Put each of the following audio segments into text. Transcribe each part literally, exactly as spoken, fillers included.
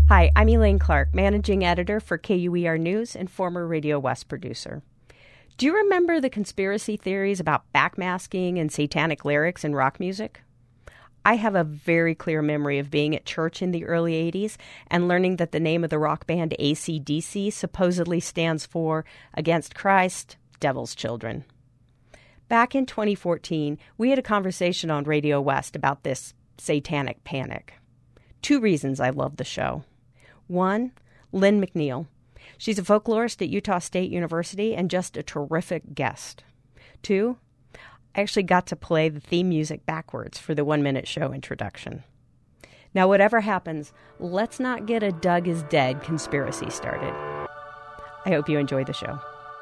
Hi, I'm Elaine Clark, Managing Editor for K U E R News and former Radio West producer. Do you remember the conspiracy theories about backmasking and satanic lyrics in rock music? I have a very clear memory of being at church in the early eighties and learning that the name of the rock band A C D C supposedly stands for Against Christ, Devil's Children. Back in twenty fourteen, we had a conversation on Radio West about this satanic panic. Two reasons I love the show. One, Lynn McNeil. She's a folklorist at Utah State University and just a terrific guest. Two, I actually got to play the theme music backwards for the one-minute show introduction. Now, whatever happens, let's not get a Doug is dead conspiracy started. I hope you enjoy the show.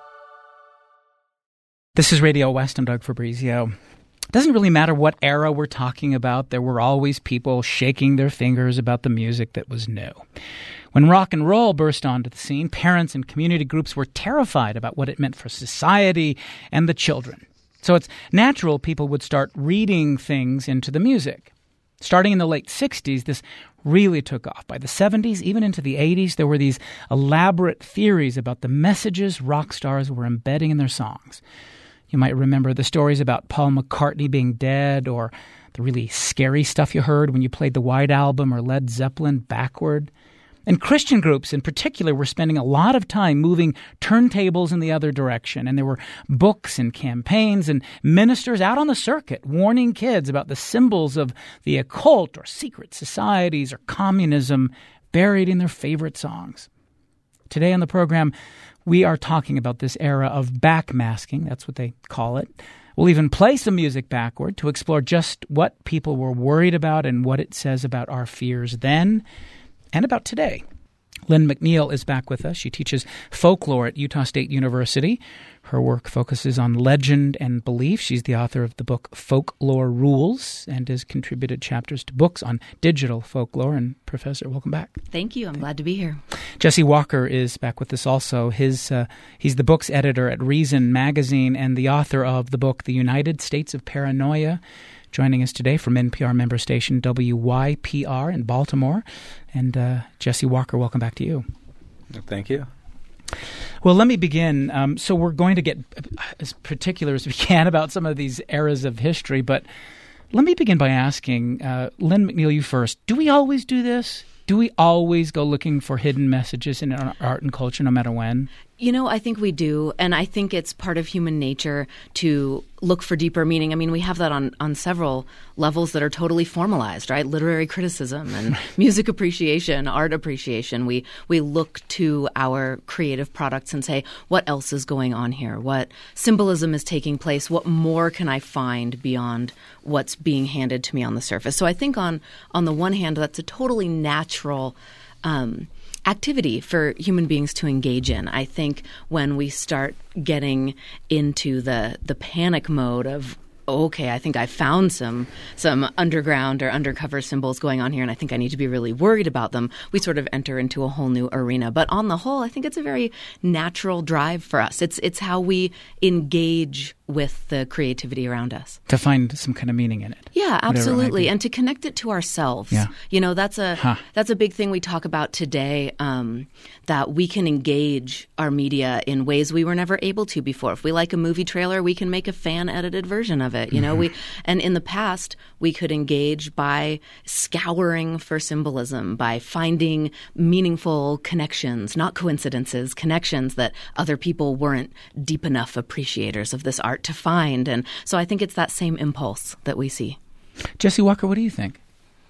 This is Radio West. I'm Doug Fabrizio. It doesn't really matter what era we're talking about. There were always people shaking their fingers about the music that was new. When rock and roll burst onto the scene, parents and community groups were terrified about what it meant for society and the children. So it's natural people would start reading things into the music. Starting in the late sixties, this really took off. By the seventies, even into the eighties, there were these elaborate theories about the messages rock stars were embedding in their songs. You might remember the stories about Paul McCartney being dead, or the really scary stuff you heard when you played the White Album or Led Zeppelin backward. And Christian groups in particular were spending a lot of time moving turntables in the other direction. And there were books and campaigns and ministers out on the circuit warning kids about the symbols of the occult or secret societies or communism buried in their favorite songs. Today on the program, we are talking about this era of backmasking. That's what they call it. We'll even play some music backward to explore just what people were worried about and what it says about our fears then and about today. Lynn McNeil is back with us. She teaches folklore at Utah State University. Her work focuses on legend and belief. She's the author of the book Folklore Rules and has contributed chapters to books on digital folklore. And Professor, welcome back. Thank you. I'm glad to be here. Jesse Walker is back with us also. His uh, He's the books editor at Reason Magazine and the author of the book The United States of Paranoia. Joining us today from N P R member station W Y P R in Baltimore. And uh, Jesse Walker, welcome back to you. Thank you. Well, let me begin. Um, so we're going to get as particular as we can about some of these eras of history, but let me begin by asking, uh, Lynn McNeil, you first. Do we always do this? Do we always go looking for hidden messages in our art and culture, no matter when? You know, I think we do, and I think it's part of human nature to look for deeper meaning. I mean, we have that on, on several levels that are totally formalized, right? Literary criticism and music appreciation, art appreciation. We we look to our creative products and say, what else is going on here? What symbolism is taking place? What more can I find beyond what's being handed to me on the surface? So I think on, on the one hand, that's a totally natural um activity for human beings to engage in. I think when we start getting into the the panic mode of, okay, I think I found some some underground or undercover symbols going on here, and I think I need to be really worried about them, we sort of enter into a whole new arena. But on the whole, I think it's a very natural drive for us. It's it's how we engage with the creativity around us. To find some kind of meaning in it. Yeah, absolutely. And to connect it to ourselves. Yeah. You know, that's a huh. that's a big thing we talk about today, um, that we can engage our media in ways we were never able to before. If we like a movie trailer, we can make a fan-edited version of it. You know, mm-hmm. we and in the past, we could engage by scouring for symbolism, by finding meaningful connections, not coincidences, connections that other people weren't deep enough appreciators of this art to find. And so I think it's that same impulse that we see. Jesse Walker, what do you think?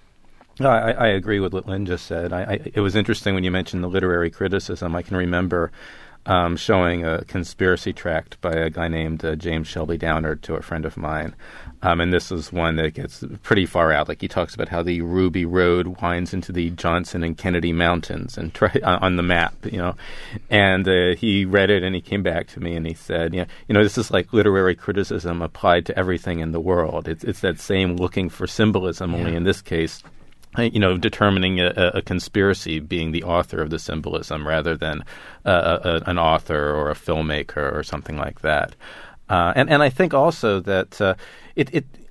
No, I, I agree with what Lynn just said. I, I, it was interesting when you mentioned the literary criticism. I can remember um, showing a conspiracy tract by a guy named uh, James Shelby Downard to a friend of mine. Um, and this is one that gets pretty far out. Like he talks about how the Ruby Road winds into the Johnson and Kennedy Mountains and try, on the map, you know. And uh, he read it and he came back to me and he said, you know, you know, this is like literary criticism applied to everything in the world. It's, it's that same looking for symbolism, yeah. only in this case, you know, determining a, a conspiracy being the author of the symbolism rather than uh, a, an author or a filmmaker or something like that. Uh, and, and I think also that uh, it, it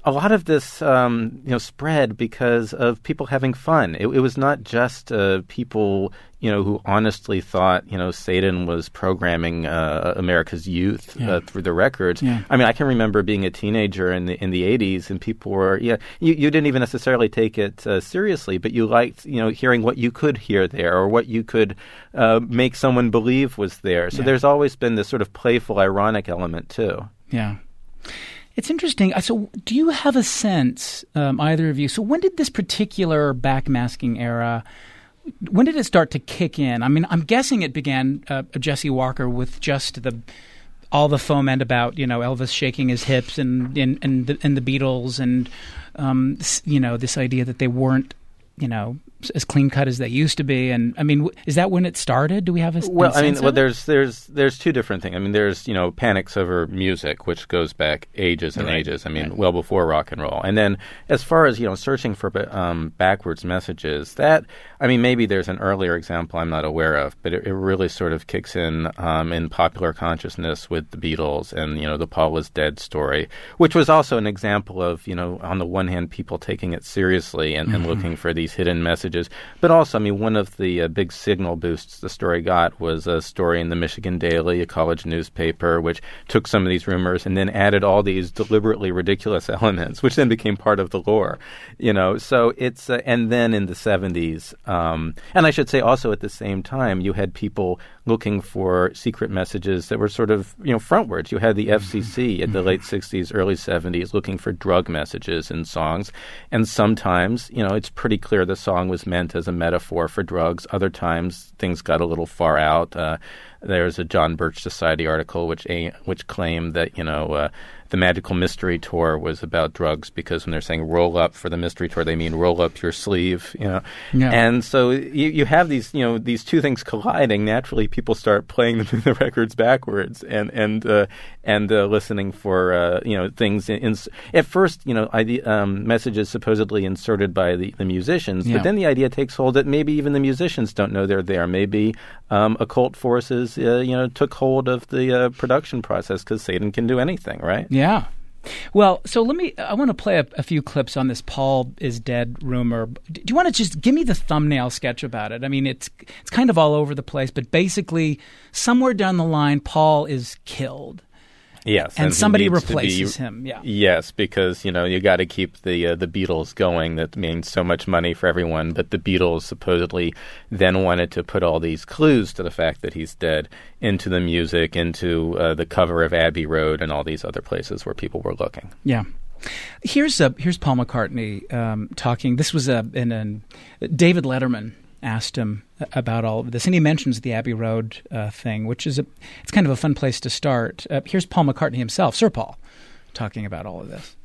a lot of this, um, you know, spread because of people having fun. It, it was not just uh, people, you know, who honestly thought, you know, Satan was programming uh, America's youth yeah. uh, through the records. Yeah. I mean, I can remember being a teenager in the in the eighties, and people were, yeah, you, you didn't even necessarily take it uh, seriously, but you liked, you know, hearing what you could hear there or what you could uh, make someone believe was there. So yeah. there's always been this sort of playful, ironic element too. Yeah. It's interesting. So do you have a sense, um, either of you, so when did this particular backmasking era, when did it start to kick in? I mean, I'm guessing it began, uh, Jesse Walker, with just the all the foment about, you know, Elvis shaking his hips and and, and, the, and the Beatles and, um, you know, this idea that they weren't, you know, as clean cut as they used to be. And I mean, is that when it started? Do we have a well? a I mean, sense well, of it? there's there's there's two different things. I mean, there's you know panics over music, which goes back ages and Right. ages. I mean, Right. well before rock and roll. And then as far as you know, searching for um, backwards messages, that I mean, maybe there's an earlier example I'm not aware of, but it, it really sort of kicks in um, in popular consciousness with the Beatles and you know the Paul is dead story, which was also an example of you know on the one hand people taking it seriously and, Mm-hmm. and looking for these hidden messages, but also I mean one of the uh, big signal boosts the story got was a story in the Michigan Daily, a college newspaper, which took some of these rumors and then added all these deliberately ridiculous elements, which then became part of the lore. You know, so it's uh, and then in the seventies, um, and I should say also at the same time, you had people looking for secret messages that were sort of you know frontwards. You had the F C C at the late sixties, early seventies, looking for drug messages in songs, and sometimes you know it's pretty clear the song was meant as a metaphor for drugs. Other times things got a little far out. Uh, there's a John Birch Society article which a, which claimed that you know uh, the Magical Mystery Tour was about drugs because when they're saying roll up for the mystery tour, they mean roll up your sleeve. You know, Yeah. and so you, you have these you know these two things colliding. Naturally, people start playing them in the records backwards and and uh, and uh, listening for uh, you know things in, in at first you know ide- um, messages supposedly inserted by the, the musicians, Yeah. but then the idea takes hold that maybe even the musicians don't know they're there. Maybe um, occult forces uh, you know took hold of the uh, production process because Satan can do anything, right? Yeah. Well, so let me, I want to play a, a few clips on this Paul is dead rumor. Do you want to just give me the thumbnail sketch about it? I mean, it's it's kind of all over the place, but basically somewhere down the line, Paul is killed. Yes, And he somebody needs to replaces be- him, yeah. Yes, because you know you got to keep the uh, the Beatles going. That means so much money for everyone. But the Beatles supposedly then wanted to put all these clues to the fact that he's dead into the music, into uh, the cover of Abbey Road, and all these other places where people were looking. Yeah. Here's a, here's Paul McCartney um, talking. This was a, in an, David Letterman asked him about all of this, and he mentions the Abbey Road uh, thing, which is a it's kind of a fun place to start. Uh, here's Paul McCartney himself, Sir Paul, talking about all of this.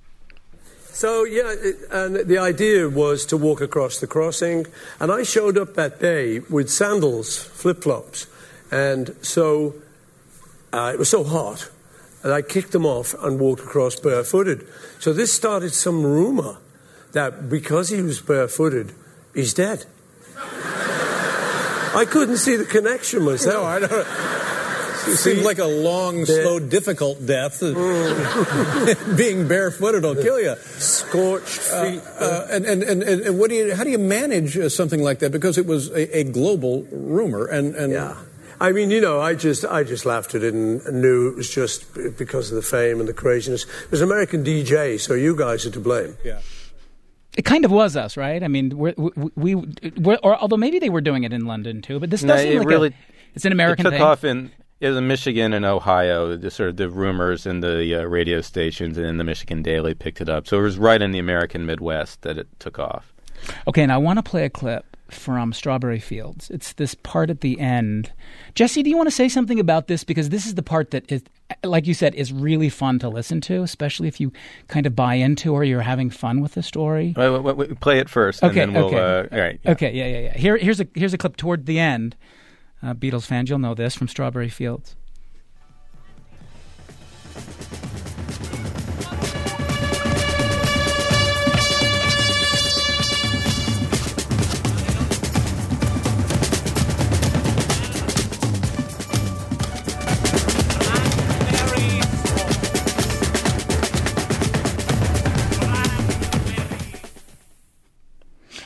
So, yeah, it, and the idea was to walk across the crossing, and I showed up that day with sandals, flip-flops, and so uh, it was so hot, and I kicked them off and walked across barefooted. So this started some rumor that because he was barefooted, he's dead. I couldn't see the connection myself. No, I don't. It seems like a long, slow, difficult death. Being barefooted will kill you. Scorched feet. Uh, uh, and, and, and, and what do you? How do you manage uh, something like that? Because it was a, a global rumor, and, and Yeah. I mean, you know, I just I just laughed at it and knew it was just because of the fame and the craziness. It was an American D J, so you guys are to blame. yeah. It kind of was us, right? I mean, we're, we, we we're, or although maybe they were doing it in London too, but this No, does seem it like really- a, it's an American it took thing. off in it was in Michigan and Ohio. The sort of the rumors in the uh, radio stations and in the Michigan Daily picked it up. So it was right in the American Midwest that it took off. Okay, and I want to play a clip from Strawberry Fields. It's this part at the end. Jesse, do you want to say something about this? Because this is the part that is, like you said, is really fun to listen to, especially if you kind of buy into or you're having fun with the story. Wait, wait, wait, play it first, Okay, and then we'll. okay. Uh, all right. yeah. Okay, yeah, yeah, yeah. Here, here's a here's a clip toward the end. Uh, Beatles fans, you'll know this from Strawberry Fields.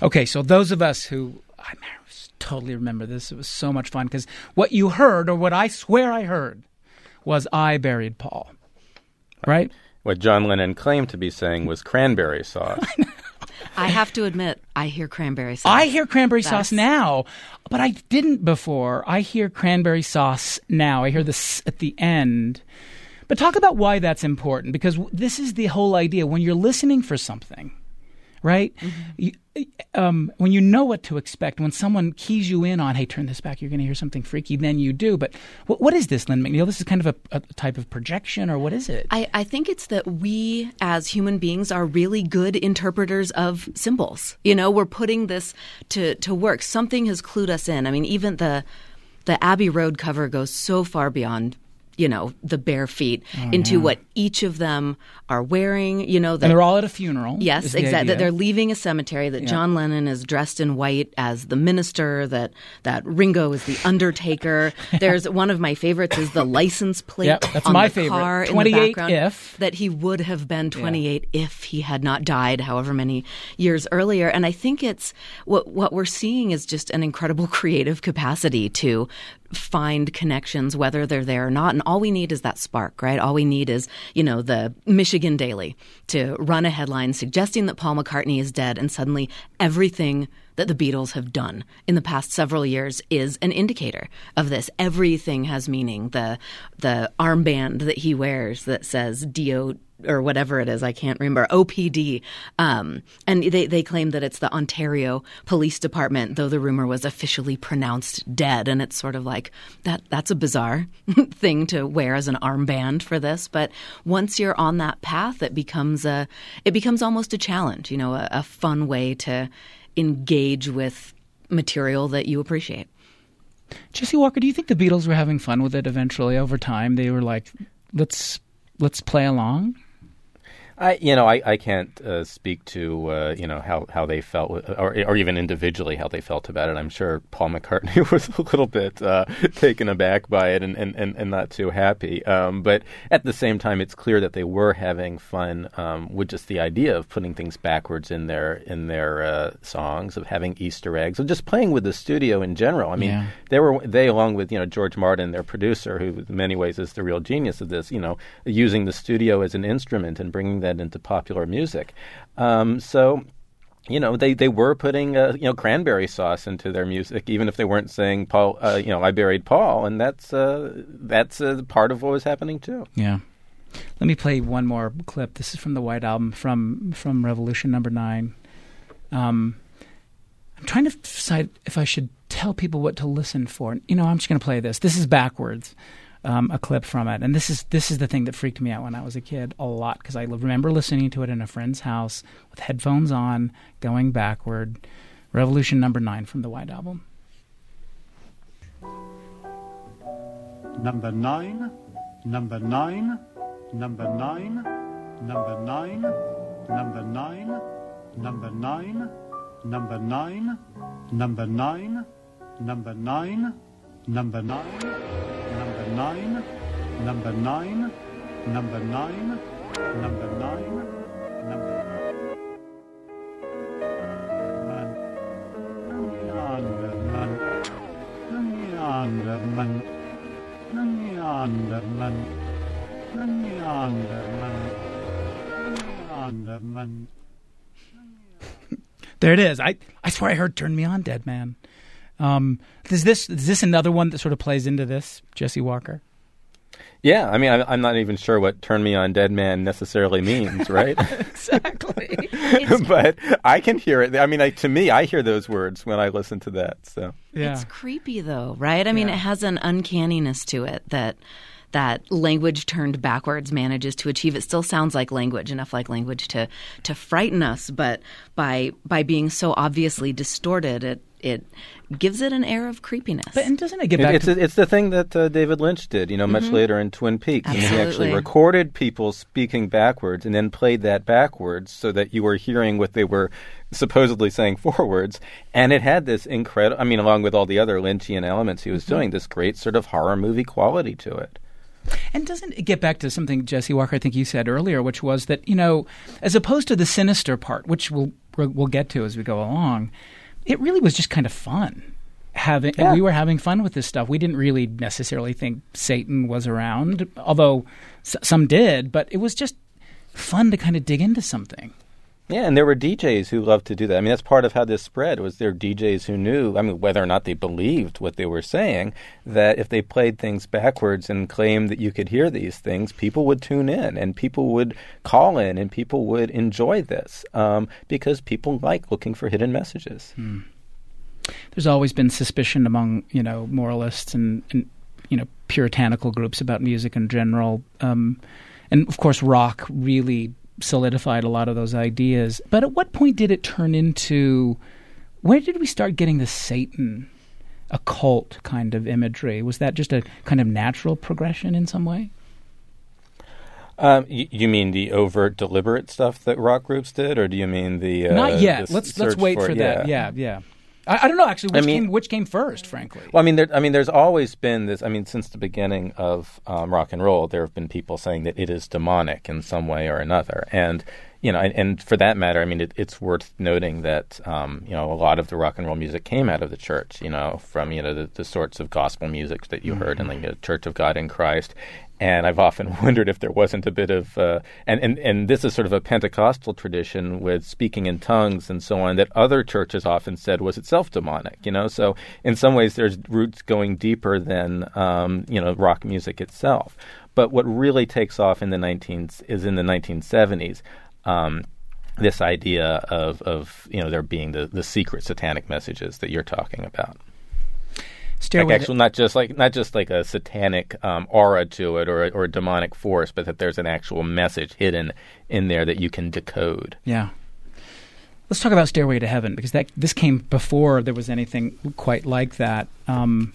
Okay, so those of us who I totally remember this, it was so much fun because what you heard, or what I swear I heard, was "I Buried Paul," right? What John Lennon claimed to be saying was cranberry sauce. I have to admit, I hear cranberry sauce. I hear cranberry That's... sauce now, but I didn't before. I hear cranberry sauce now. I hear this at the end. But talk about why that's important, because this is the whole idea. When you're listening for something, right? Mm-hmm. You, um, when you know what to expect, when someone keys you in on, hey, turn this back, you're going to hear something freaky, then you do. But what, what is this, Lynn McNeil? This is kind of a, a type of projection, or what is it? I, I think it's that we, as human beings, are really good interpreters of symbols. You know, we're putting this to, to work. Something has clued us in. I mean, even the the Abbey Road cover goes so far beyond, you know, the bare feet oh, into yeah. what each of them are wearing, you know. That, and they're all at a funeral. Yes, the exactly. Idea. That they're leaving a cemetery, that yeah. John Lennon is dressed in white as the minister, that, that Ringo is the undertaker. There's one of my favorites is the license plate yep, that's on my the favorite. car in the twenty-eight background. If. That he would have been twenty-eight yeah. if he had not died however many years earlier. And I think it's what what we're seeing is just an incredible creative capacity to find connections, whether they're there or not. And all we need is that spark, right? All we need is, you know, the Michigan Daily to run a headline suggesting that Paul McCartney is dead, and suddenly everything that the Beatles have done in the past several years is an indicator of this. Everything has meaning. The the armband that he wears that says D O or whatever it is, I can't remember, O P D. Um, and they, they claim that it's the Ontario Police Department, though the rumor was officially pronounced dead. And it's sort of like, that that's a bizarre thing to wear as an armband for this. But once you're on that path, it becomes a it becomes almost a challenge, you know, a, a fun way to engage with material that you appreciate. Jesse Walker, do you think the Beatles were having fun with it eventually over time? They were like, let's let's play along? I, you know, I, I can't uh, speak to, uh, you know, how, how they felt, or, or even individually how they felt about it. I'm sure Paul McCartney was a little bit uh, taken aback by it and, and, and, and not too happy. Um, but at the same time, it's clear that they were having fun um, with just the idea of putting things backwards in their in their uh, songs, of having Easter eggs, of just playing with the studio in general. I mean, yeah. they were they along with, you know, George Martin, their producer, who in many ways is the real genius of this, you know, using the studio as an instrument and bringing that into popular music. Um, so, you know, they, they were putting, uh, you know, cranberry sauce into their music, even if they weren't saying, Paul, uh, you know, I buried Paul. And that's uh, that's uh, part of what was happening, too. Yeah. Let me play one more clip. This is from the White Album, from, from Revolution number nine. Um, I'm trying to decide if I should tell people what to listen for. You know, I'm just going to play this. This is backwards. Um, a clip from it. And this is this is the thing that freaked me out when I was a kid a lot, because I remember listening to it in a friend's house with headphones on, going backward. Revolution number nine from the White Album. Number nine, number nine, number nine, number nine, number nine, number nine, number nine, number nine, number nine, number nine. Number nine, number nine, number nine, number nine, number nine. There it is. I, I swear I heard "Turn Me On, Dead Man." Um, is this is this another one that sort of plays into this, Jesse Walker? Yeah, I mean, I, I'm not even sure what "Turn Me On, Dead Man" necessarily means, right? Exactly. But I can hear it. I mean, I, to me, I hear those words when I listen to that. So yeah. It's creepy, though, right? I mean, yeah. It has an uncanniness to it that that language turned backwards manages to achieve. It still sounds like language, enough like language to to frighten us, but by by being so obviously distorted, it it gives it an air of creepiness. But and doesn't it get back it, it's, to... it's the thing that uh, David Lynch did, you know, much mm-hmm. later in Twin Peaks. Absolutely. And he actually recorded people speaking backwards and then played that backwards so that you were hearing what they were supposedly saying forwards. And it had this incredible, I mean, along with all the other Lynchian elements he was mm-hmm. doing, this great sort of horror movie quality to it. And doesn't it get back to something, Jesse Walker, I think you said earlier, which was that, you know, as opposed to the sinister part, which we'll we'll get to as we go along, it really was just kind of fun. Having Yeah. we were having fun with this stuff. We didn't really necessarily think Satan was around, although s- some did. But it was just fun to kind of dig into something. Yeah, and there were D Js who loved to do that. I mean, that's part of how this spread, was there were D Js who knew, I mean, whether or not they believed what they were saying, that if they played things backwards and claimed that you could hear these things, people would tune in and people would call in and people would enjoy this um, because people like looking for hidden messages. Hmm. There's always been suspicion among, you know, moralists and, and you know, puritanical groups about music in general. Um, and, of course, rock really solidified a lot of those ideas. But at what point did it turn into, where did we start getting the Satan occult kind of imagery? Was that just a kind of natural progression in some way? Um, you, you mean the overt, deliberate stuff that rock groups did, or do you mean the uh, Not yet. the Let's let's search wait for, it? that. Yeah, yeah. I, I don't know actually. Which I mean- came which came first, frankly. Well, I mean, there, I mean, there's always been this. I mean, since the beginning of um, rock and roll, there have been people saying that it is demonic in some way or another, and you know, and, and for that matter, I mean, it, it's worth noting that um, you know, a lot of the rock and roll music came out of the church. You know, from you know the, the sorts of gospel music that you mm-hmm. heard in the you know, Church of God in Christ. And I've often wondered if there wasn't a bit of, uh, and, and, and this is sort of a Pentecostal tradition with speaking in tongues and so on, that other churches often said was itself demonic, you know? So in some ways there's roots going deeper than, um, you know, rock music itself. But what really takes off in the nineteen is in the nineteen seventies, um, this idea of, of, you know, there being the, the secret satanic messages that you're talking about. Stairway like actual, not just like not just like a satanic um, aura to it or or a demonic force, but that there's an actual message hidden in there that you can decode. Yeah. Let's talk about Stairway to Heaven, because that this came before there was anything quite like that. Um,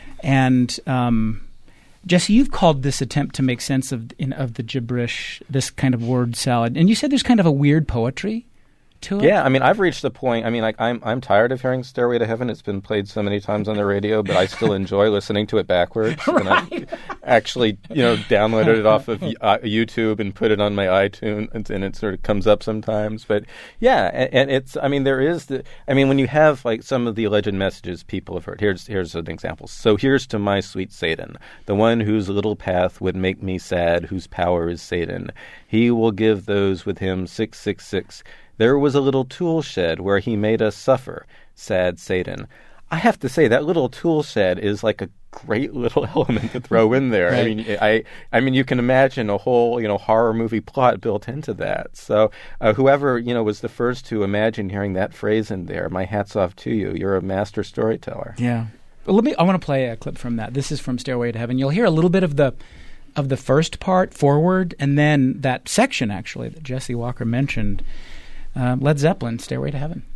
and um, Jesse, you've called this attempt to make sense of in, of the gibberish, this kind of word salad, and you said there's kind of a weird poetry to it. Yeah, I mean, I've reached the point. I mean, like I'm I'm tired of hearing Stairway to Heaven. It's been played so many times on the radio, but I still enjoy listening to it backwards. Right. And I actually, you know, downloaded it off of uh, YouTube and put it on my iTunes, and, and it sort of comes up sometimes. But yeah, and, and it's. I mean, there is the. I mean, when you have like some of the alleged messages people have heard. Here's here's an example. So here's to my sweet Satan, the one whose little path would make me sad, whose power is Satan. He will give those with him six six six. There was a little tool shed where he made us suffer, sad Satan. I have to say that little tool shed is like a great little element to throw in there. Right. I mean, I, I mean, you can imagine a whole, you know, horror movie plot built into that. So, uh, whoever you know was the first to imagine hearing that phrase in there, my hat's off to you. You're a master storyteller. Yeah. Well, let me. I want to play a clip from that. This is from Stairway to Heaven. You'll hear a little bit of the of the first part forward, and then that section actually that Jesse Walker mentioned. Uh, Led Zeppelin, Stairway to Heaven.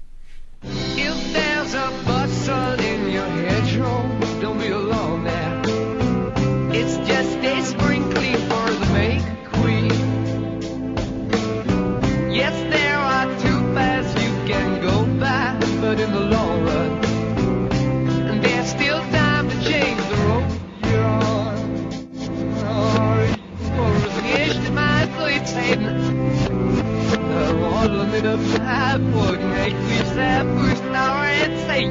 If there's a bustle in your hedgerow, don't be alone there. It's just a sprinkling for the Make Queen. Yes, there are two paths you can go by, but in the long run, there's still time to change the road you're on. Oh, for the edge to my place, limit of life would make me sad for star and say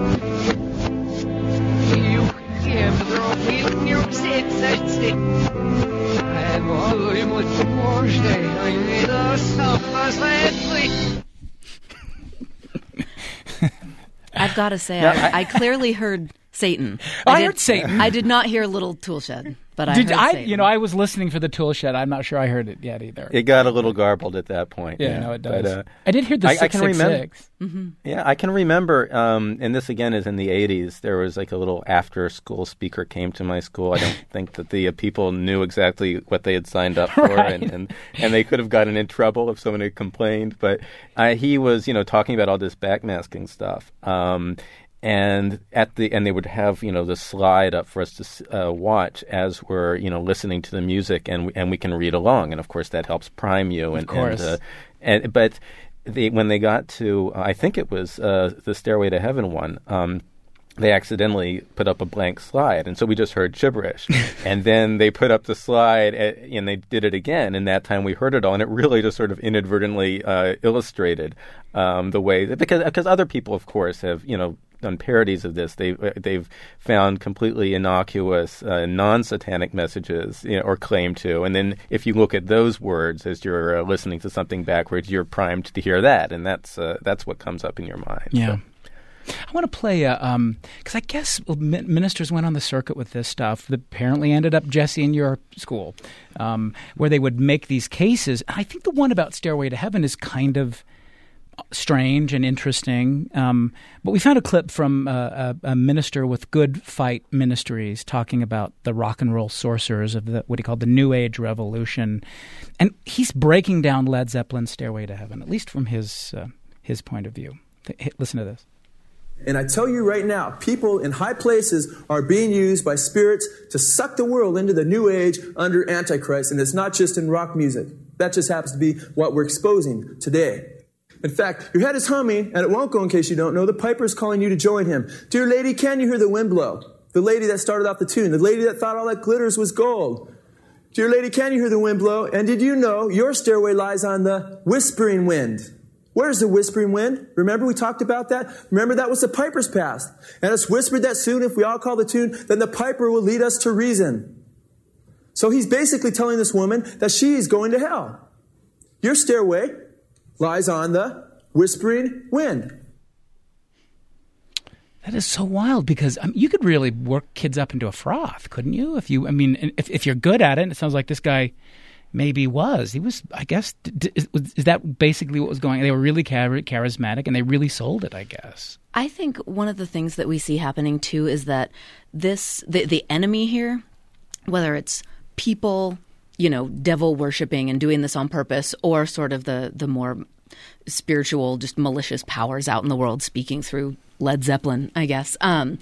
you can't throw me in your seat, say and all you must more stay I need a self as I've got to say, No, I, I- I clearly heard Satan. I did- heard Satan. I did not hear Little Tool Shed, but I Did heard I? Satan. You know, I was listening for the tool shed. I'm not sure I heard it yet either. It got a little garbled at that point. yeah, no, it does. But, uh, I did hear the I- I six can six remember- six. Mm-hmm. Yeah, I can remember, um, and this again is in the eighties, there was like a little after-school speaker came to my school. I don't think that the uh, people knew exactly what they had signed up for, Right. and, and, and they could have gotten in trouble if someone had complained. But uh, he was, you know, talking about all this backmasking stuff. Um, and at the and they would have, you know, the slide up for us to uh, watch as we're, you know, listening to the music, and we, and we can read along. And, of course, that helps prime you. And, Of course. And, uh, and, but... They, when they got to, uh, I think it was uh, the Stairway to Heaven one, um, they accidentally put up a blank slide, and so we just heard gibberish. And then they put up the slide, at, and they did it again, and that time we heard it all, and it really just sort of inadvertently uh, illustrated um, the way that, because because other people, of course, have you know done parodies of this. They they've found completely innocuous, uh, non-satanic messages, you know, or claim to, and then if you look at those words as you're uh, listening to something backwards, you're primed to hear that, and that's uh, that's what comes up in your mind. Yeah. So. I want to play, because um, I guess ministers went on the circuit with this stuff that apparently ended up, Jesse, in your school, um, where they would make these cases. I think the one about Stairway to Heaven is kind of strange and interesting. Um, but we found a clip from uh, a, a minister with Good Fight Ministries talking about the rock and roll sorcerers of the, what he called the New Age Revolution. And he's breaking down Led Zeppelin's Stairway to Heaven, at least from his uh, his point of view. Listen to this. And I tell you right now, people in high places are being used by spirits to suck the world into the new age under Antichrist. And it's not just in rock music. That just happens to be what we're exposing today. In fact, your head is humming, and it won't go in case you don't know. The piper's calling you to join him. Dear lady, can you hear the wind blow? The lady that started off the tune. The lady that thought all that glitters was gold. Dear lady, can you hear the wind blow? And did you know your stairway lies on the whispering wind? Where's the whispering wind? Remember we talked about that? Remember that was the piper's past. And it's whispered that soon if we all call the tune, then the piper will lead us to reason. So he's basically telling this woman that she is going to hell. Your stairway lies on the whispering wind. That is so wild because um, you could really work kids up into a froth, couldn't you? If you, I mean, if, if you're good at it, and it sounds like this guy maybe was. He was, I guess, d- is, is that basically what was going on? They were really char- charismatic and they really sold it, I guess. I think one of the things that we see happening, too, is that this, the, the enemy here, whether it's people, you know, devil worshipping and doing this on purpose, or sort of the, the more spiritual, just malicious powers out in the world speaking through Led Zeppelin, I guess, um,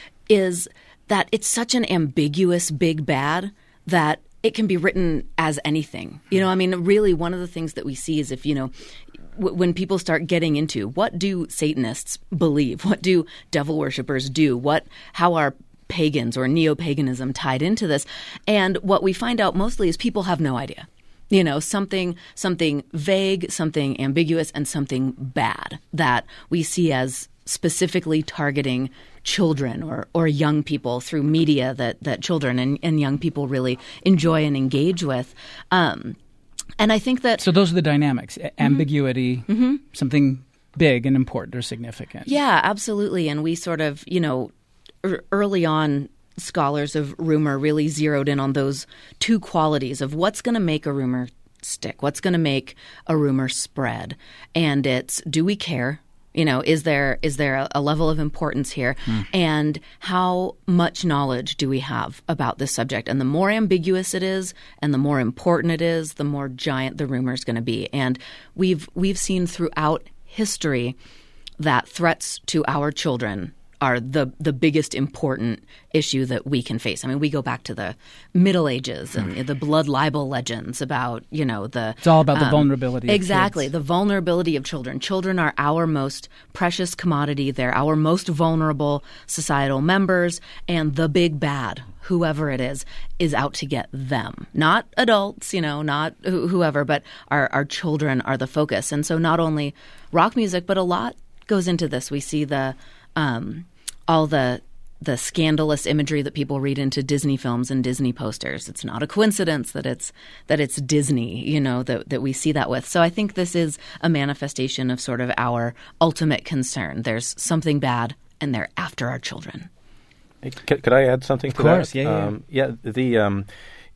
is that it's such an ambiguous big bad that it can be written as anything. You know, I mean, really one of the things that we see is if, you know, w- when people start getting into what do Satanists believe? What do devil worshippers do? What, how are pagans or neo-paganism tied into this? And what we find out mostly is people have no idea. You know, something something vague, something ambiguous, and something bad that we see as specifically targeting children or, or young people through media that, that children and, and young people really enjoy and engage with. Um, and I think that... So those are the dynamics. Mm-hmm. Ambiguity, mm-hmm. something big and important or significant. Yeah, absolutely. And we sort of, you know, er, early on, scholars of rumor really zeroed in on those two qualities of what's going to make a rumor stick, what's going to make a rumor spread. And it's, do we care? You know, is there is there a, a level of importance here? Mm. And how much knowledge do we have about this subject? And the more ambiguous it is and the more important it is, the more giant the rumor is going to be. And we've we've seen throughout history that threats to our children are the the biggest important issue that we can face. I mean, we go back to the Middle Ages and mm. the blood libel legends about, you know, the... It's all about um, the vulnerability Exactly, of kids. The vulnerability of children. Children are our most precious commodity. They're our most vulnerable societal members. And the big bad, whoever it is, is out to get them. Not adults, you know, not wh- whoever, but our, our children are the focus. And so not only rock music, but a lot goes into this. We see the... Um, all the the scandalous imagery that people read into Disney films and Disney posters. It's not a coincidence that it's that it's Disney, you know, that that we see that with. So I think this is a manifestation of sort of our ultimate concern. There's something bad, and they're after our children. Could, could I add something of to course, that? Yeah, yeah. Um, yeah, the um,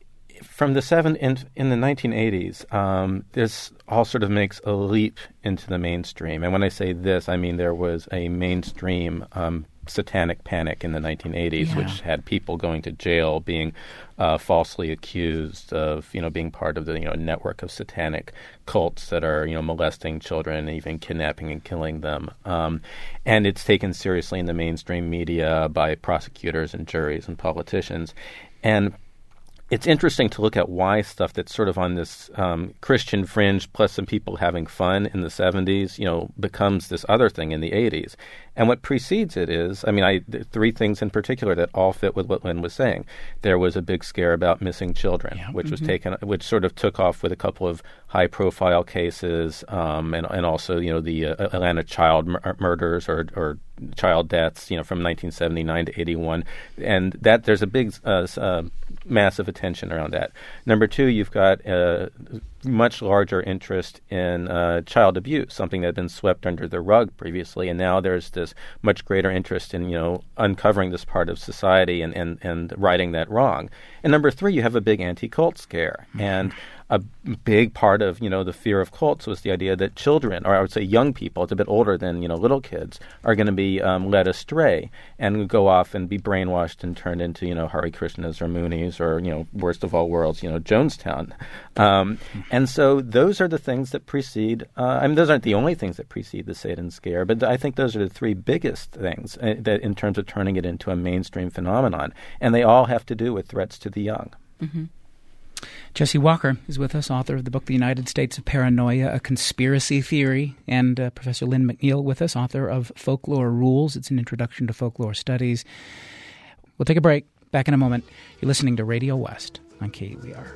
from the seven in, in the nineteen eighties, um, this all sort of makes a leap into the mainstream. And when I say this, I mean there was a mainstream um, satanic panic in the nineteen eighties, yeah. which had people going to jail, being uh, falsely accused of, you know, being part of the, you know, network of satanic cults that are, you know, molesting children and even kidnapping and killing them. Um, and it's taken seriously in the mainstream media by prosecutors and juries and politicians. And it's interesting to look at why stuff that's sort of on this um, Christian fringe plus some people having fun in the seventies, you know, becomes this other thing in the eighties. And what precedes it is, I mean, I three things in particular that all fit with what Lynn was saying. There was a big scare about missing children, yeah. which mm-hmm. was taken, which sort of took off with a couple of high-profile cases, um, and and also, you know, the uh, Atlanta child mur- murders or or child deaths, you know, from nineteen seventy-nine to eighty-one, and that there's a big, uh, uh, massive attention around that. Number two, you've got a much larger interest in uh, child abuse, something that had been swept under the rug previously, and now there's this much greater interest in, you know, uncovering this part of society and, and, and righting that wrong. And number three, you have a big anti-cult scare, mm-hmm. and a big part of, you know, the fear of cults was the idea that children, or I would say young people, it's a bit older than, you know, little kids, are going to be um, led astray and go off and be brainwashed and turned into, you know, Hare Krishnas or Moonies or, you know, worst of all worlds, you know, Jonestown. Um, and so those are the things that precede, uh, I mean, those aren't the only things that precede the Satan scare, but I think those are the three biggest things uh, that in terms of turning it into a mainstream phenomenon. And they all have to do with threats to the young. Mm-hmm. Jesse Walker is with us, author of the book The United States of Paranoia, A Conspiracy Theory, and uh, Professor Lynn McNeill with us, author of Folklore Rules. It's an introduction to folklore studies. We'll take a break. Back in a moment. You're listening to Radio West on K U E R.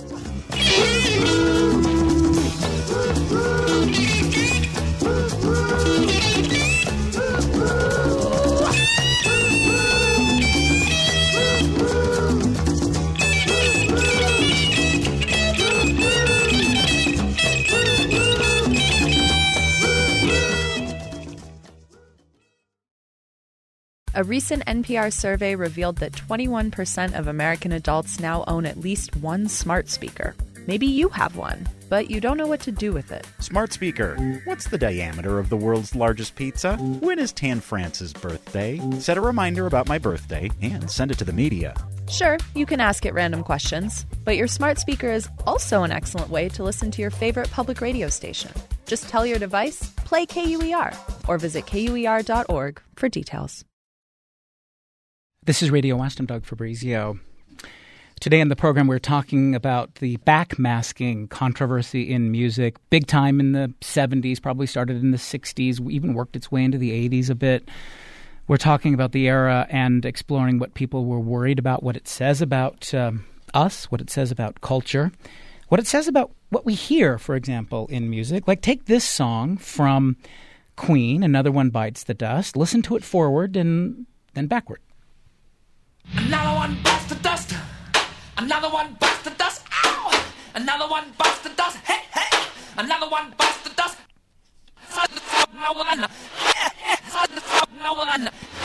A recent N P R survey revealed that twenty-one percent of American adults now own at least one smart speaker. Maybe you have one, but you don't know what to do with it. Smart speaker. What's the diameter of the world's largest pizza? When is Tan France's birthday? Set a reminder about my birthday and send it to the media. Sure, you can ask it random questions, but your smart speaker is also an excellent way to listen to your favorite public radio station. Just tell your device, play K U E R, or visit K U E R dot org for details. This is Radio West. I'm Doug Fabrizio. Today in the program, we're talking about the backmasking controversy in music. Big time in the seventies, probably started in the sixties, even worked its way into the eighties a bit. We're talking about the era and exploring what people were worried about, what it says about um, us, what it says about culture, what it says about what we hear, for example, in music. Like, take this song from Queen, Another One Bites the Dust. Listen to it forward and then backward. Another one bites the dust. Another one bites the dust. Ow! Another one bites the dust. Hey, hey! Another one bites the dust. No one. No one.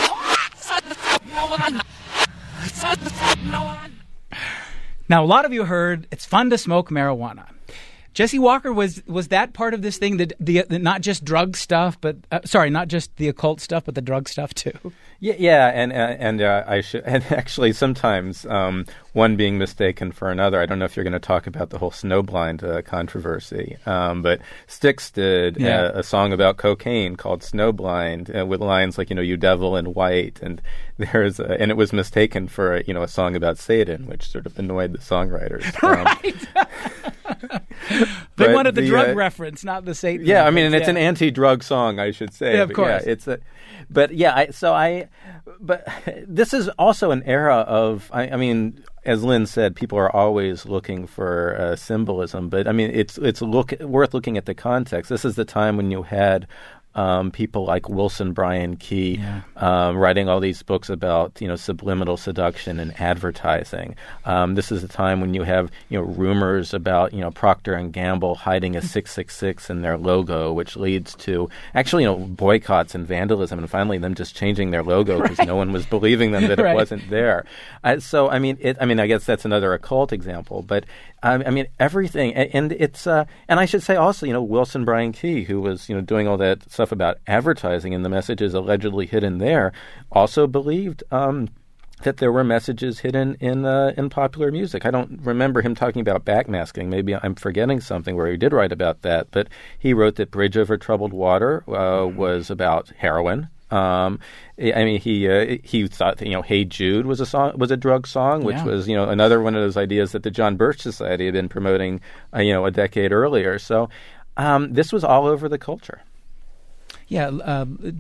No one. Now, a lot of you heard it's fun to smoke marijuana. Jesse Walker, was was that part of this thing, that the, the not just drug stuff, but uh, sorry, not just the occult stuff, but the drug stuff too? Yeah, yeah, and uh, and uh, I should, and actually sometimes um, one being mistaken for another. I don't know if you're going to talk about the whole Snowblind uh, controversy, um, but Styx did yeah. a, a song about cocaine called Snowblind, uh, with lines like, you know, "You devil in white," and there's a, and it was mistaken for a, you know, a song about Satan, which sort of annoyed the songwriters. Right. Um, they but wanted the, the drug uh, reference, not the Satan. Yeah, reference. I mean, and it's yeah. an anti-drug song, I should say. Yeah, of but course. Yeah, it's a, but yeah, I, so I, but this is also an era of, I, I mean, as Lynn said, people are always looking for uh, symbolism, but I mean, it's it's look worth looking at the context. This is the time when you had Um, people like Wilson Bryan Key yeah. um, writing all these books about, you know, subliminal seduction and advertising. Um, this is a time when you have, you know, rumors about, you know, Procter and Gamble hiding a six six six in their logo, which leads to actually, you know, boycotts and vandalism, and finally them just changing their logo because right. no one was believing them that right. it wasn't there. Uh, so, I mean, it, I mean, I guess that's another occult example, but um, I mean, everything, and, and it's, uh, and I should say also, you know, Wilson Bryan Key, who was, you know, doing all that stuff about advertising and the messages allegedly hidden there, also believed um, that there were messages hidden in uh, in popular music. I don't remember him talking about backmasking. Maybe I'm forgetting something where he did write about that, but he wrote that Bridge Over Troubled Water uh, was about heroin. Um, I mean, he uh, he thought that, you know, Hey Jude was a song, was a drug song, which yeah. was, you know, another one of those ideas that the John Birch Society had been promoting, uh, you know, a decade earlier. So um, this was all over the culture. Yeah, uh,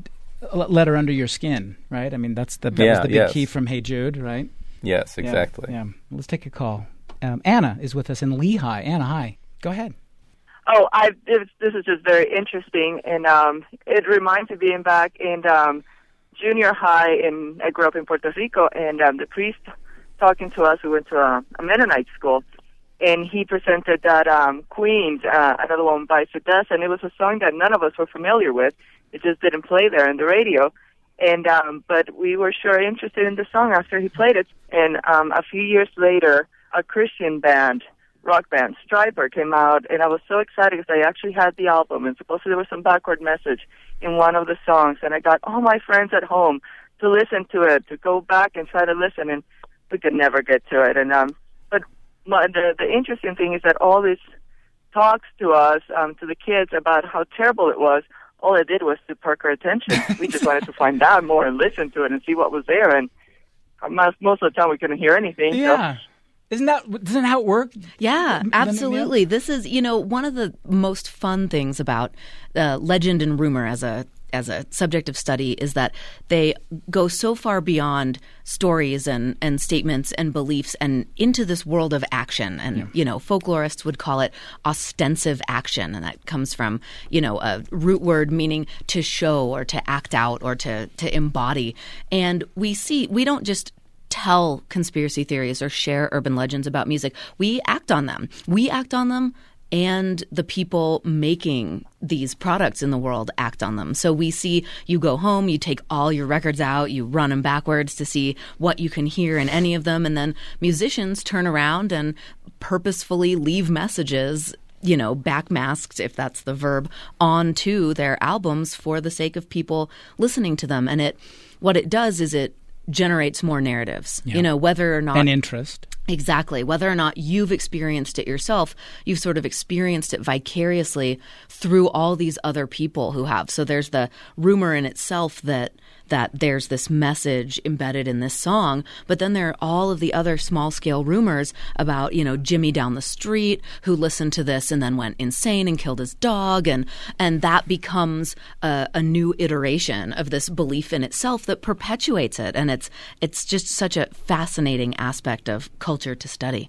letter under your skin, right? I mean, that's the that yeah, was the big yes. key from Hey Jude, right? Yes, exactly. Yeah. yeah. Let's take a call. Um, Anna is with us in Lehigh. Anna, hi. Go ahead. Oh, I it, this is just very interesting, and um, it reminds me of being back in um, junior high. In I grew up in Puerto Rico, and um, the priest talking to us, we went to a, a Mennonite school, and he presented that um, Queen's, uh, Another One Bites the Dust, and it was a song that none of us were familiar with. It just didn't play there in the radio, and um, but we were sure interested in the song after he played it. And um, a few years later, a Christian band, rock band, Striper, came out, and I was so excited because I actually had the album, and supposedly there was some backward message in one of the songs, and I got all my friends at home to listen to it, to go back and try to listen, and we could never get to it. And um, but my, the the interesting thing is that all these talks to us, um, to the kids about how terrible it was, all it did was to perk our attention. We just wanted to find out more and listen to it and see what was there, and most, most of the time we couldn't hear anything. Yeah. So. Isn't that, isn't that how it worked? Yeah, absolutely. This is, you know, one of the most fun things about uh, legend and rumor as a as a subject of study is that they go so far beyond stories and, and statements and beliefs and into this world of action. And, yeah. you know, folklorists would call it ostensive action. And that comes from, you know, a root word meaning to show or to act out or to, to embody. And we see, we don't just tell conspiracy theories or share urban legends about music. We act on them. We act on them, and the people making these products in the world act on them. So we see you go home, you take all your records out, you run them backwards to see what you can hear in any of them, and then musicians turn around and purposefully leave messages, you know, backmasked, if that's the verb, onto their albums for the sake of people listening to them. And it, what it does is it generates more narratives, yeah. you know, whether or not... And interest. Exactly. Whether or not you've experienced it yourself, you've sort of experienced it vicariously through all these other people who have. So there's the rumor in itself that that there's this message embedded in this song, but then there are all of the other small-scale rumors about, you know, Jimmy down the street who listened to this and then went insane and killed his dog, and and that becomes a, a new iteration of this belief in itself that perpetuates it, and it's it's just such a fascinating aspect of culture to study.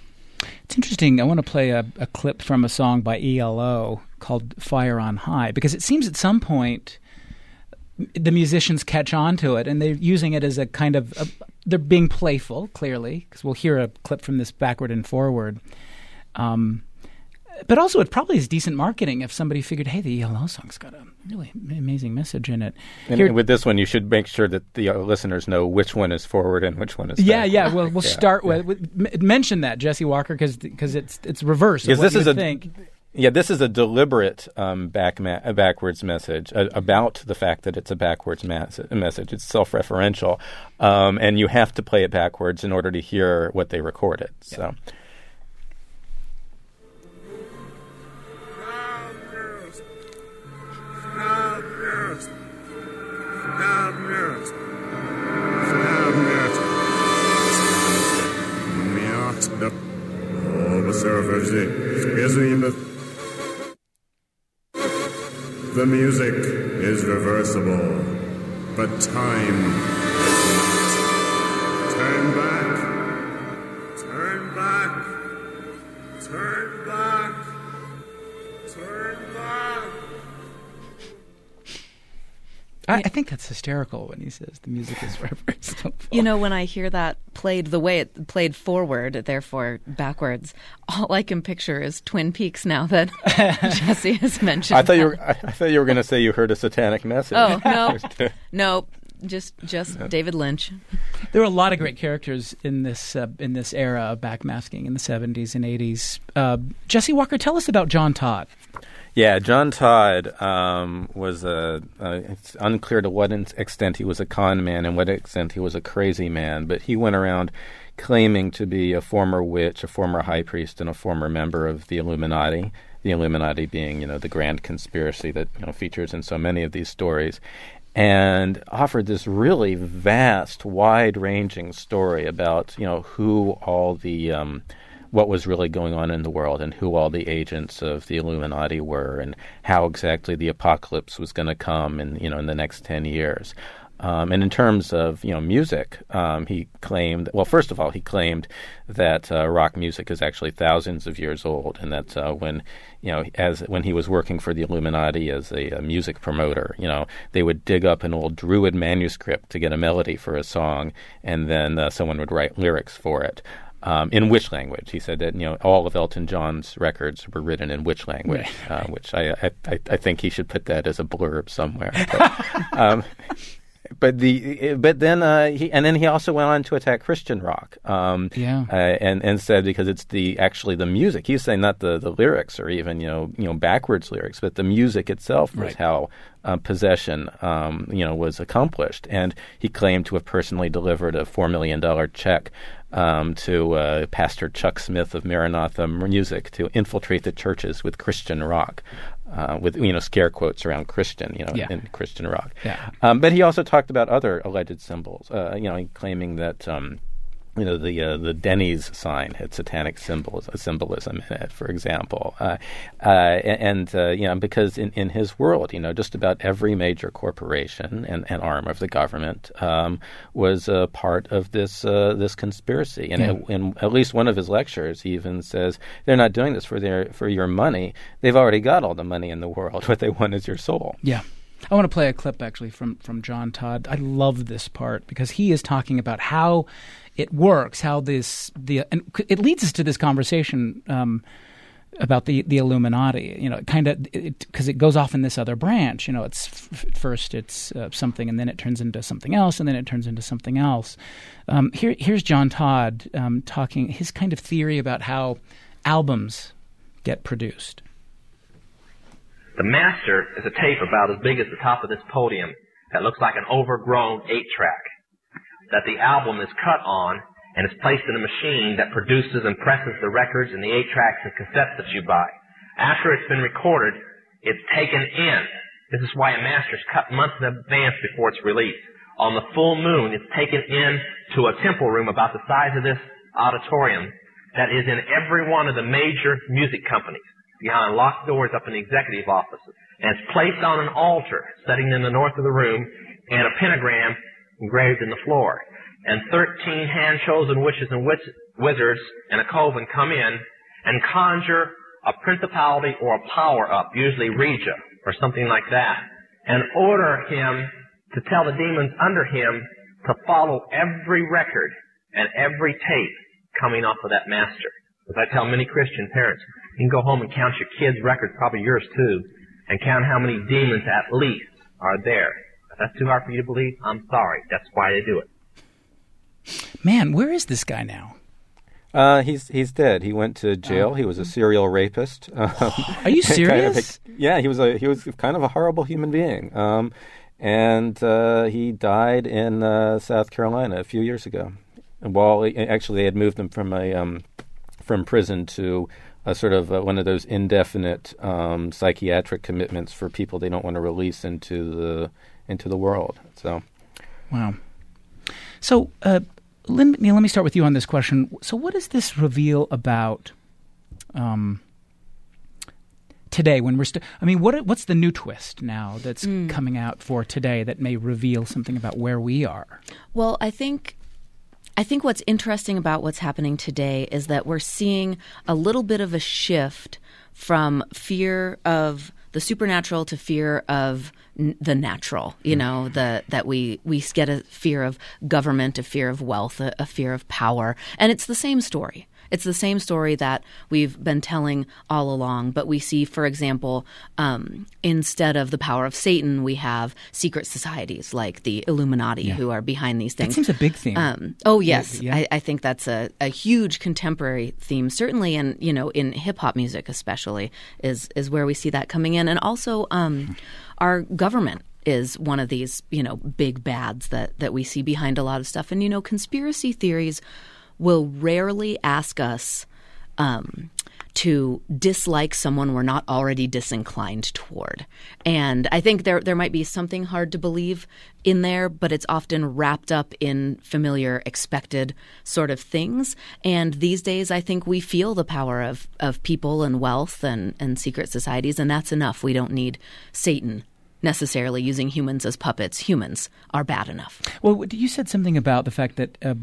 It's interesting. I want to play a, a clip from a song by E L O called Fire on High, because it seems at some point the musicians catch on to it, and they're using it as a kind of a, they're being playful, clearly, because we'll hear a clip from this backward and forward. Um, but also, it probably is decent marketing if somebody figured, hey, the E L O song's got a really amazing message in it. And Here, with this one, you should make sure that the uh, listeners know which one is forward and which one is yeah, backward. yeah. We'll we'll yeah, start yeah. with, with m- mention that, Jesse Walker, because because it's it's reverse. Because this what is you a think. Yeah, this is a deliberate um, back ma- a backwards message uh, about the fact that it's a backwards mas- message. It's self-referential, um, and you have to play it backwards in order to hear what they recorded. Yeah. So. The music is reversible, but time is not. Turn back, turn back, turn back, turn back. I, I think that's hysterical when he says the music is reversed. You know, when I hear that played the way it played forward, therefore backwards, all I can picture is Twin Peaks now that Jesse has mentioned. I thought that. you were. I, I thought you were going to say you heard a satanic message. Oh no, no, just just no. David Lynch. There were a lot of great characters in this uh, in this era of backmasking in the seventies and eighties. Uh, Jesse Walker, tell us about John Todd. Yeah, John Todd um, was a. Uh, it's unclear to what extent he was a con man and what extent he was a crazy man, but he went around claiming to be a former witch, a former high priest, and a former member of the Illuminati. The Illuminati being, you know, the grand conspiracy that you know features in so many of these stories, and offered this really vast, wide-ranging story about you know who all the um, what was really going on in the world and who all the agents of the Illuminati were and how exactly the apocalypse was going to come in, you know, in the next ten years. Um, and in terms of, you know, music, um, he claimed, well, first of all, he claimed that uh, rock music is actually thousands of years old, and that uh, when, you know, as when he was working for the Illuminati as a, a music promoter, you know, they would dig up an old Druid manuscript to get a melody for a song, and then uh, someone would write lyrics for it. Um, in which language? He said that, you know, all of Elton John's records were written in which language, uh, which I, I I think he should put that as a blurb somewhere. But, um, But the but then uh, he and then he also went on to attack Christian rock. Um, yeah. Uh, and and said because it's the actually the music. He's saying not the, the lyrics or even you know you know backwards lyrics, but the music itself was right. how uh, possession um, you know was accomplished. And he claimed to have personally delivered a four million dollar check um, to uh, Pastor Chuck Smith of Maranatha Music to infiltrate the churches with Christian rock. Uh, with you know scare quotes around Christian, you know, yeah. in Christian rock. Yeah. Um, but he also talked about other alleged symbols. Uh, you know, claiming that um, you know the uh, the Denny's sign had satanic symbols, uh, symbolism in it, for example. Uh, uh, and uh, you know, because in, in his world, you know, just about every major corporation and, and arm of the government um, was a part of this uh, this conspiracy. And yeah. in, in at least one of his lectures, he even says they're not doing this for their for your money. They've already got all the money in the world. What they want is your soul. Yeah. I want to play a clip actually from, from John Todd. I love this part because he is talking about how it works, how this the and it leads us to this conversation um, about the, the Illuminati. You know, kind of because it, it goes off in this other branch. You know, it's f- first it's uh, something, and then it turns into something else, and then it turns into something else. Um, here, here's John Todd um, talking his kind of theory about how albums get produced. The master is a tape about as big as the top of this podium that looks like an overgrown eight-track that the album is cut on and is placed in a machine that produces and presses the records and the eight-tracks and cassettes that you buy. After it's been recorded, it's taken in. This is why a master is cut months in advance before it's released. On the full moon, it's taken in to a temple room about the size of this auditorium that is in every one of the major music companies, behind locked doors up in the executive offices. And it's placed on an altar sitting in the north of the room and a pentagram engraved in the floor. And thirteen hand-chosen witches and wiz- wizards and a coven come in and conjure a principality or a power up, usually Regia or something like that, and order him to tell the demons under him to follow every record and every tape coming off of that master. As I tell many Christian parents, you can go home and count your kids' records, probably yours too, and count how many demons at least are there. If that's too hard for you to believe, I'm sorry. That's why they do it. Man, where is this guy now? Uh, he's he's dead. He went to jail. He was a serial rapist. Um, Are you serious? Kind of a, yeah, he was a he was kind of a horrible human being. Um, and uh, he died in uh, South Carolina a few years ago. Well, actually, they had moved him from a um, from prison to a sort of uh, one of those indefinite um, psychiatric commitments for people they don't want to release into the into the world. So, wow. So, uh, let me let me start with you on this question. So, what does this reveal about um, today? When we're, st- I mean, what what's the new twist now that's mm. coming out for today that may reveal something about where we are? Well, I think. I think what's interesting about what's happening today is that we're seeing a little bit of a shift from fear of the supernatural to fear of n- the natural, you know, the, that we, we get a fear of government, a fear of wealth, a, a fear of power. And it's the same story. It's the same story that we've been telling all along, but we see, for example, um, instead of the power of Satan, we have secret societies like the Illuminati yeah. who are behind these things. That seems a big theme. Um, oh, yes. Yeah. I, I think that's a, a huge contemporary theme, certainly, and you know, in hip-hop music especially, is, is where we see that coming in. And also um, our government is one of these, you know, big bads that, that we see behind a lot of stuff. And, you know, conspiracy theories will rarely ask us um, to dislike someone we're not already disinclined toward. And I think there there might be something hard to believe in there, but it's often wrapped up in familiar, expected sort of things. And these days, I think we feel the power of, of people and wealth and, and secret societies, and that's enough. We don't need Satan necessarily using humans as puppets. Humans are bad enough. Well, you said something about the fact that uh,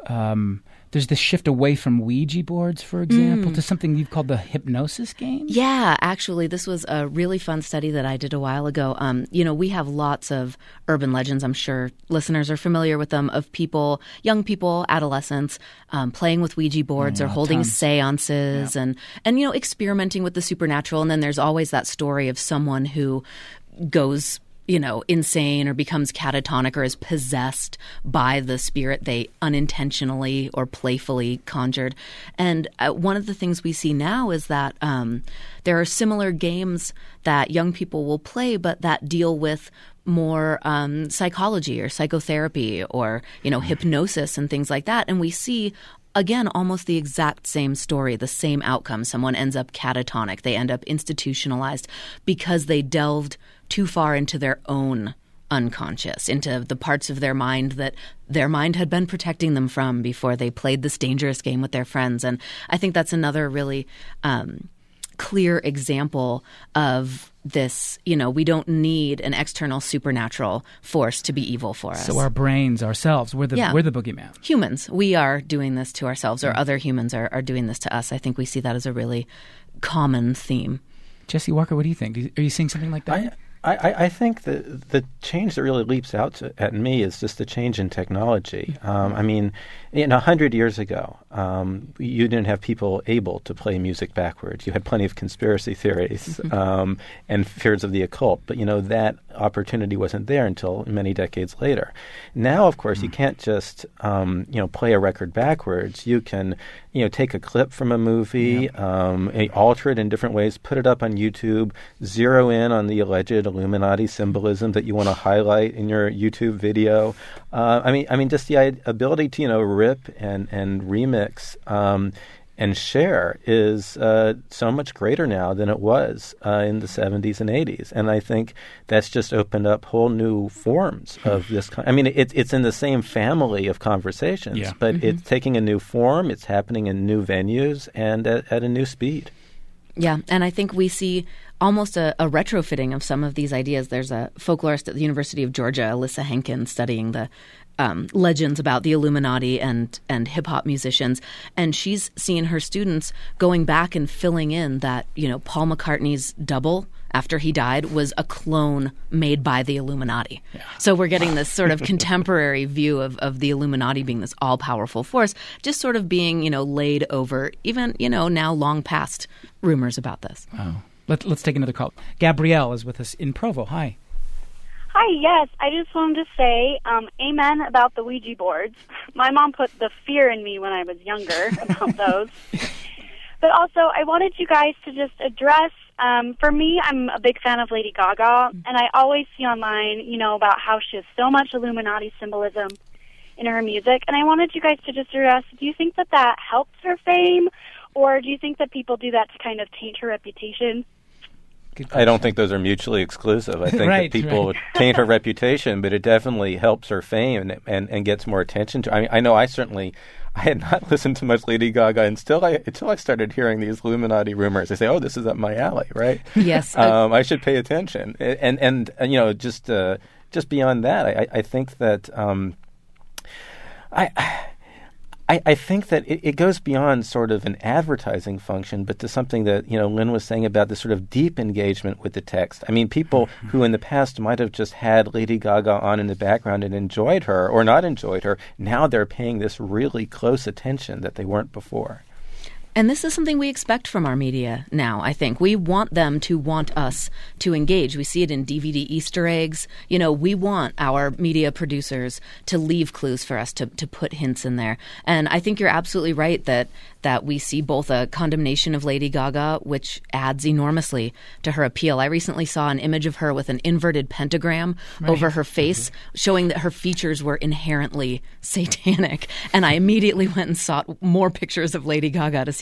um, there's this shift away from Ouija boards, for example, Mm. to something you've called the hypnosis game? Yeah, actually, this was a really fun study that I did a while ago. Um, you know, we have lots of urban legends. I'm sure listeners are familiar with them, of people, young people, adolescents, um, playing with Ouija boards Mm, or holding tons. seances and, and, you know, experimenting with the supernatural. And then there's always that story of someone who goes, you know, insane or becomes catatonic or is possessed by the spirit they unintentionally or playfully conjured. And uh, one of the things we see now is that um, there are similar games that young people will play, but that deal with more um, psychology or psychotherapy or, you know, hypnosis and things like that. And we see again, almost the exact same story, the same outcome. Someone ends up catatonic. They end up institutionalized because they delved too far into their own unconscious, into the parts of their mind that their mind had been protecting them from before they played this dangerous game with their friends. And I think that's another really um, clear example of this. You know, we don't need an external supernatural force to be evil for us. So our brains, ourselves, we're the Yeah. we're the boogeyman. Humans, we are doing this to ourselves, or other humans are, are doing this to us. I think we see that as a really common theme. Jesse Walker, what do you think? Do you- Are you seeing something like that? I, I, I think the the change that really leaps out to, at me is just the change in technology. Um, I mean, you know, a hundred years ago, um, you didn't have people able to play music backwards. You had plenty of conspiracy theories um, and fears of the occult, but you know that opportunity wasn't there until many decades later. Now, of course, you can't just um, you know play a record backwards. You can you know take a clip from a movie, um, eh, alter it in different ways, put it up on YouTube, zero in on the alleged Illuminati symbolism that you want to highlight in your YouTube video. Uh, I mean, I mean, just the i- ability to you know rip and and remix um, and share is uh, so much greater now than it was uh, in the seventies and eighties. And I think that's just opened up whole new forms of this. Con- I mean, it, it's in the same family of conversations, Yeah. but Mhm. it's taking a new form. It's happening in new venues and at, at a new speed. Yeah, and I think we see almost a, a retrofitting of some of these ideas. There's a folklorist at the University of Georgia, Alyssa Henkin, studying the um, legends about the Illuminati and, and hip-hop musicians, and she's seen her students going back and filling in that, you know, Paul McCartney's double after he died was a clone made by the Illuminati. So we're getting this sort of contemporary view of, of the Illuminati being this all-powerful force, just sort of being, you know, laid over even, you know, now long past rumors about this. Wow. Let, let's take another call. Gabrielle is with us in Provo. Hi. Hi, yes. I just wanted to say um, amen about the Ouija boards. My mom put the fear in me when I was younger about those. But also, I wanted you guys to just address, um, for me, I'm a big fan of Lady Gaga, and I always see online, you know, about how she has so much Illuminati symbolism in her music. And I wanted you guys to just address, do you think that that helps her fame, or do you think that people do that to kind of taint her reputation? I don't think those are mutually exclusive. I think Right, that people right. taint her reputation, but it definitely helps her fame and, and, and gets more attention to. I mean, I know I certainly I had not listened to much Lady Gaga until I until I started hearing these Illuminati rumors. I say, oh, this is up my alley, right? Yes. um, I should pay attention. And and, and you know, just uh, just beyond that, I, I think that um, I. I, I think that it, it goes beyond sort of an advertising function, but to something that, you know, Lynn was saying about this sort of deep engagement with the text. I mean, people who in the past might have just had Lady Gaga on in the background and enjoyed her or not enjoyed her, now they're paying this really close attention that they weren't before. And this is something we expect from our media now, I think. We want them to want us to engage. We see it in D V D Easter eggs. You know, we want our media producers to leave clues for us, to, to put hints in there. And I think you're absolutely right that that we see both a condemnation of Lady Gaga, which adds enormously to her appeal. I recently saw an image of her with an inverted pentagram Right. over her face, showing that her features were inherently satanic. And I immediately went and sought more pictures of Lady Gaga to see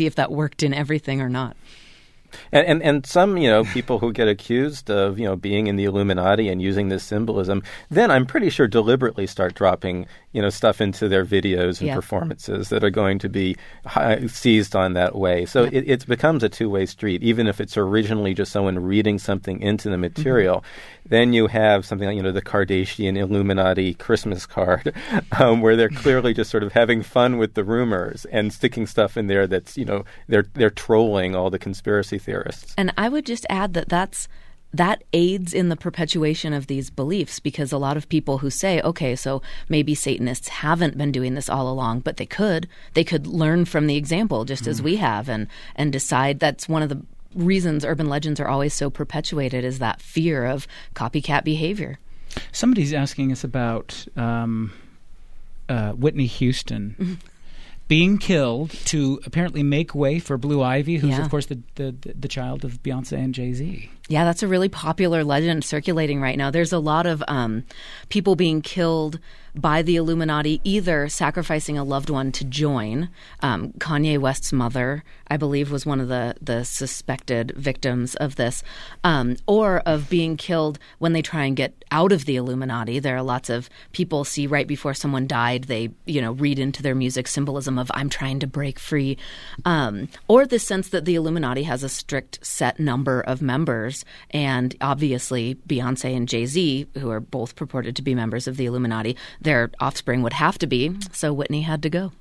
see if that worked in everything or not. And, and and some, you know, people who get accused of, you know, being in the Illuminati and using this symbolism, then I'm pretty sure deliberately start dropping, you know, stuff into their videos and Yeah. performances that are going to be hi- seized on that way. So it, it becomes a two-way street, even if it's originally just someone reading something into the material. Mm-hmm. Then you have something like, you know, the Kardashian Illuminati Christmas card, um, where they're clearly just sort of having fun with the rumors and sticking stuff in there that's, you know, they're they're trolling all the conspiracy theorists. And I would just add that that's that aids in the perpetuation of these beliefs, because a lot of people who say, okay, so maybe Satanists haven't been doing this all along, but they could. They could learn from the example just mm. as we have and and decide. That's one of the reasons urban legends are always so perpetuated, is that fear of copycat behavior. Somebody's asking us about um, uh, Whitney Houston. Mm-hmm. Being killed to apparently make way for Blue Ivy, who's, Yeah. of course, the, the the child of Beyonce and Jay-Z. Yeah, that's a really popular legend circulating right now. There's a lot of um, people being killed by the Illuminati, either sacrificing a loved one to join. Um, Kanye West's mother, I believe, was one of the, the suspected victims of this, um, or of being killed when they try and get out of the Illuminati. There are lots of people see right before someone died, they, you know, read into their music symbolism of I'm trying to break free, um, or the sense that the Illuminati has a strict set number of members. And obviously, Beyonce and Jay-Z, who are both purported to be members of the Illuminati, their offspring would have to be. So Whitney had to go.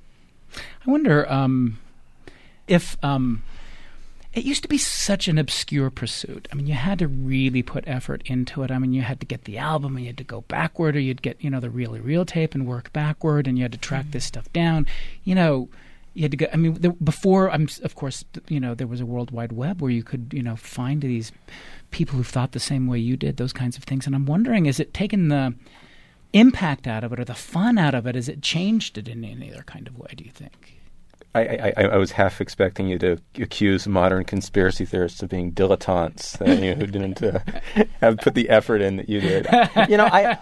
I wonder um, if um, it used to be such an obscure pursuit. I mean, you had to really put effort into it. I mean, you had to get the album, and you had to go backward, or you'd get, you know, the really real tape and work backward, and you had to track mm-hmm. this stuff down. You know. You had to go. I mean, the, before, I'm of course, you know, there was a World Wide Web where you could, you know, find these people who thought the same way you did, those kinds of things. And I'm wondering, is it taken the impact out of it or the fun out of it? Has it changed it in any other kind of way? Do you think? I, I, I was half expecting you to accuse modern conspiracy theorists of being dilettantes, uh, you know, who didn't uh, have put the effort in that you did. You know, I.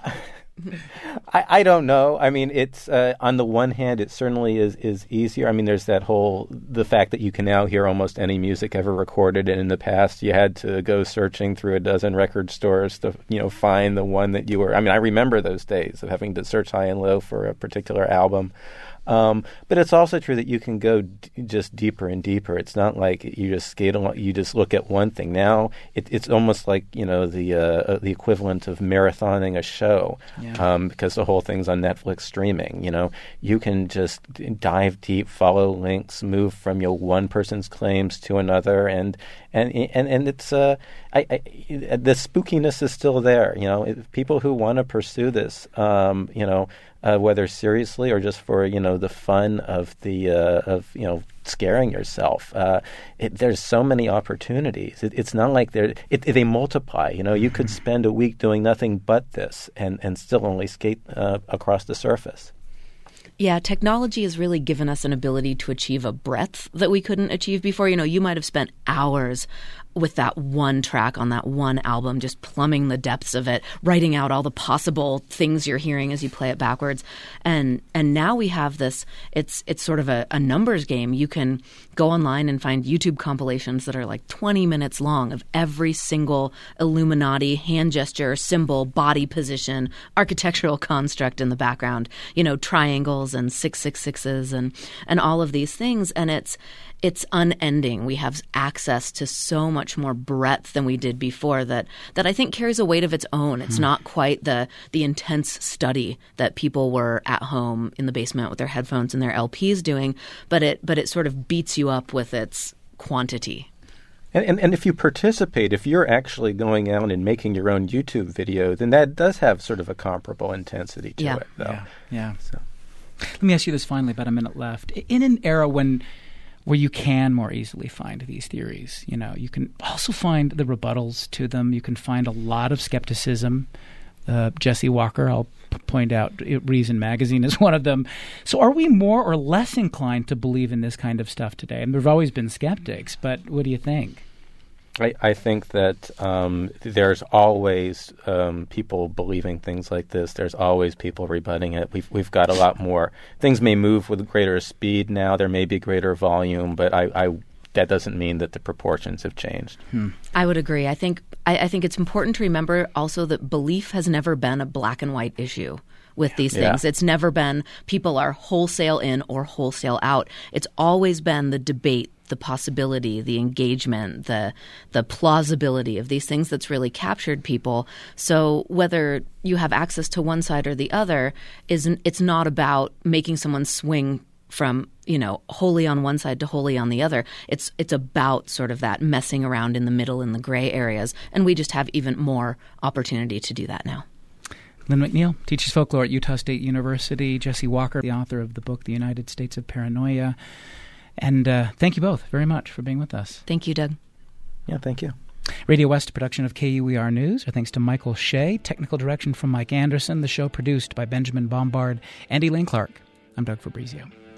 I, I don't know. I mean, it's uh, on the one hand, it certainly is, is easier. I mean, there's that whole the fact that you can now hear almost any music ever recorded, and in the past, you had to go searching through a dozen record stores to, you know, find the one that you were. I mean, I remember those days of having to search high and low for a particular album. Um, but it's also true that you can go d- just deeper and deeper. It's not like you just skate along, you just look at one thing. Now it, it's almost like, you know, the uh, the equivalent of marathoning a show, yeah. um, because the whole thing's on Netflix streaming. You know, you can just dive deep, follow links, move from your one person's claims to another, and and and and it's uh, I, I, the spookiness is still there. You know, if people who want to pursue this, um, you know. Uh, whether seriously or just for, you know, the fun of the uh, of you know scaring yourself, uh, it, there's so many opportunities. It, it's not like they're it, they multiply. You know, you could spend a week doing nothing but this and and still only skate uh, across the surface. Yeah, technology has really given us an ability to achieve a breadth that we couldn't achieve before. You know, you might have spent hours with that one track on that one album, just plumbing the depths of it, writing out all the possible things you're hearing as you play it backwards. And and now we have this, it's it's sort of a, a numbers game. You can go online and find YouTube compilations that are like twenty minutes long of every single Illuminati hand gesture, symbol, body position, architectural construct in the background, you know, triangles and six six sixes and, and all of these things. And it's It's unending. We have access to so much more breadth than we did before that that I think carries a weight of its own. It's mm. not quite the the intense study that people were at home in the basement with their headphones and their L Ps doing, but it but it sort of beats you up with its quantity. And, and and if you participate, if you're actually going out and making your own YouTube video, then that does have sort of a comparable intensity to yeah. it, though. Yeah. yeah. So. Let me ask you this finally, about a minute left. In an era when where you can more easily find these theories, you know, you can also find the rebuttals to them. You can find a lot of skepticism. Uh, Jesse Walker, I'll p- point out, Reason Magazine is one of them. So are we more or less inclined to believe in this kind of stuff today? And there've always been skeptics, but what do you think? I, I think that um, there's always um, people believing things like this. There's always people rebutting it. We've we've got a lot more. Things may move with greater speed now. There may be greater volume, but I, I that doesn't mean that the proportions have changed. Hmm. I would agree. I think I, I think it's important to remember also that belief has never been a black and white issue with these things. Yeah. It's never been people are wholesale in or wholesale out. It's always been the debate, the possibility, the engagement, the the plausibility of these things that's really captured people. So whether you have access to one side or the other, isn't it's not about making someone swing from, you know, wholly on one side to wholly on the other. It's it's about sort of that messing around in the middle in the gray areas, and we just have even more opportunity to do that now. Lynn McNeil teaches folklore at Utah State University. Jesse Walker, the author of the book The United States of Paranoia. And uh, thank you both very much for being with us. Thank you, Doug. Yeah, thank you. Radio West production of K U E R News. Our thanks to Michael Shea. Technical direction from Mike Anderson. The show produced by Benjamin Bombard and Elaine Clark. I'm Doug Fabrizio.